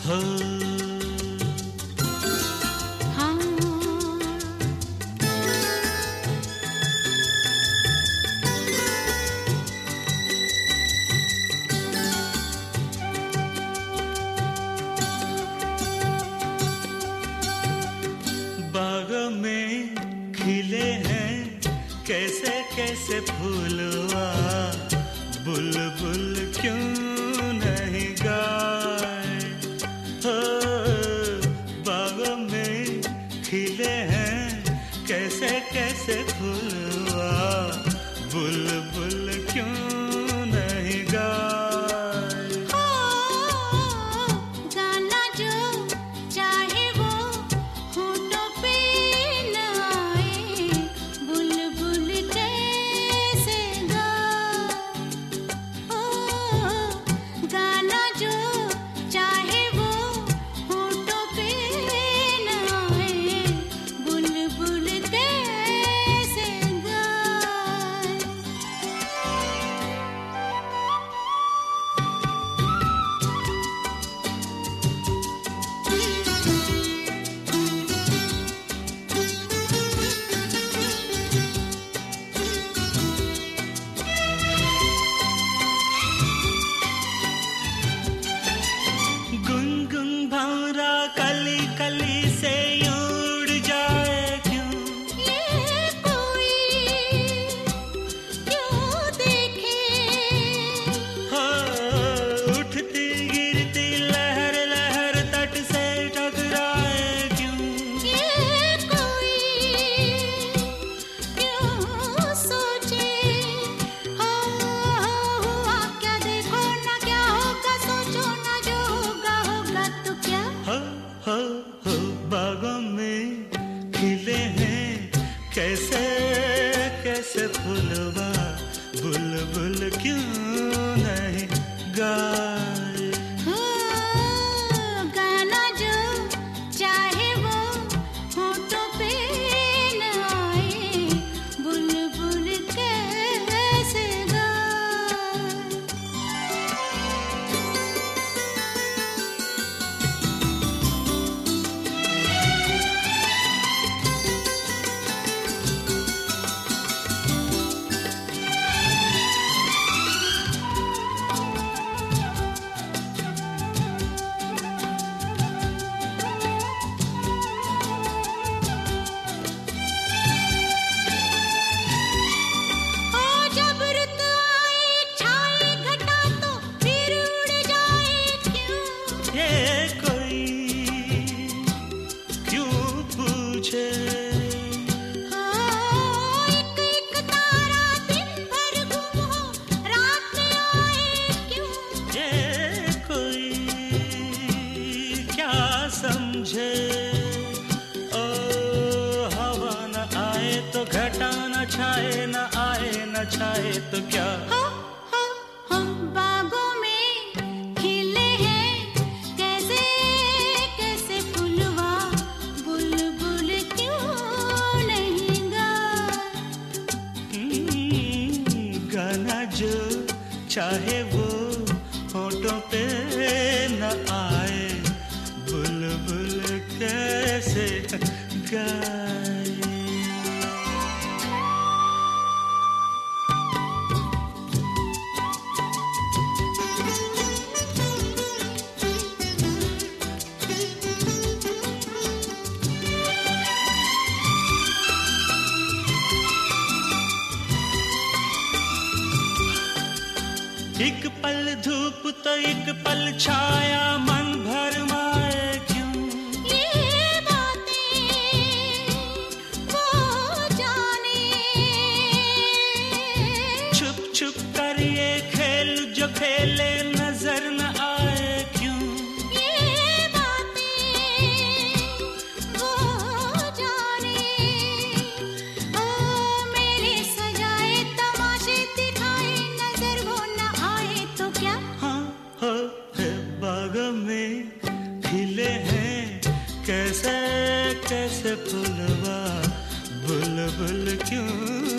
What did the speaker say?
हो। हाँ। बाग में खिले हैं कैसे कैसे फूलवा, बुलबुल क्यों नहीं गाए हो। बाग में खिले हैं कैसे कैसे फूलवा, बुलबुल क्यों नहीं गाए। गाना जो चाहे वो होठों पे न आए, बुलबुल कैसे गाए। गाना जो चाहे वो होठों पे न आए, बुलबुल कैसे गाए। गुनगुन भंवरा कली कली से उड़ जाए क्यों। ये कोई क्यों देखे, हो उठती गिरती लहर लहर तट से टकराए क्यों। ये कोई क्यों सोचे। हुआ क्या देखो ना क्या होगा, सोचो ना जो होगा होगा तो क्या। हो बागों में खिले हैं कैसे कैसे फूलवा, बुलबुल क्यों नहीं गाए। गाना जो चाहे वो होठों पे न आए, बुलबुल कैसे गाए। जब रुत आए छाए घटा तो फिर उड़ जाए क्यों। ये कोई क्यों पूछे। एक एक तारा दिन भर गुम हो, रात में आए क्यों। ये कोई क्या समझे। ओ हवा न आए तो घटा न छाए, न आए न छाए तो क्या। हम बागों में खिले हैं कैसे कैसे फूलवा, बुलबुल क्यों नहीं गाए। गाना जो चाहे वो होठों पे न आए, बुलबुल कैसे गाए। एक पल धूप तो एक पल छाया, मन भर माए क्यों। ये बातें वो जाने, छुप छुप कर ये खेल जो खेले नजर न आए क्यों। ये बातें वो जाने। ओ मेरे सजाए तमाशे दिखाए, नजर वो न आए तो क्या। हाँ हो है बाग में खिले हैं कैसे कैसे फूलवा, बुलबुल क्यों